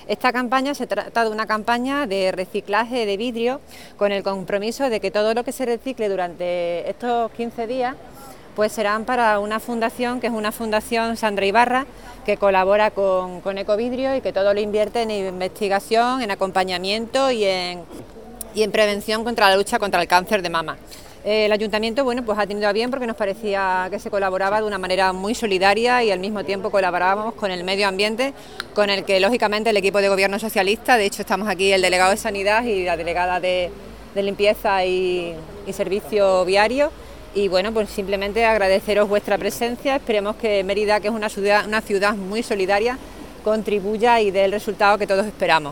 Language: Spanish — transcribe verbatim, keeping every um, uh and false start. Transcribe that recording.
Esta campaña se trata de una campaña de reciclaje de vidrio con el compromiso de que todo lo que se recicle durante estos quince días pues serán para una fundación que es una fundación Sandra Ibarra, que colabora con, con Ecovidrio y que todo lo invierte en investigación, en acompañamiento y en, y en prevención contra la lucha contra el cáncer de mama. El ayuntamiento bueno, pues ha tenido a bien porque nos parecía que se colaboraba de una manera muy solidaria y al mismo tiempo colaborábamos con el medio ambiente, con el que lógicamente el equipo de gobierno socialista, de hecho estamos aquí el delegado de Sanidad y la delegada de, de Limpieza y, y Servicio Viario. Y bueno, pues simplemente agradeceros vuestra presencia, esperemos que Mérida, que es una ciudad, una ciudad muy solidaria, contribuya y dé el resultado que todos esperamos.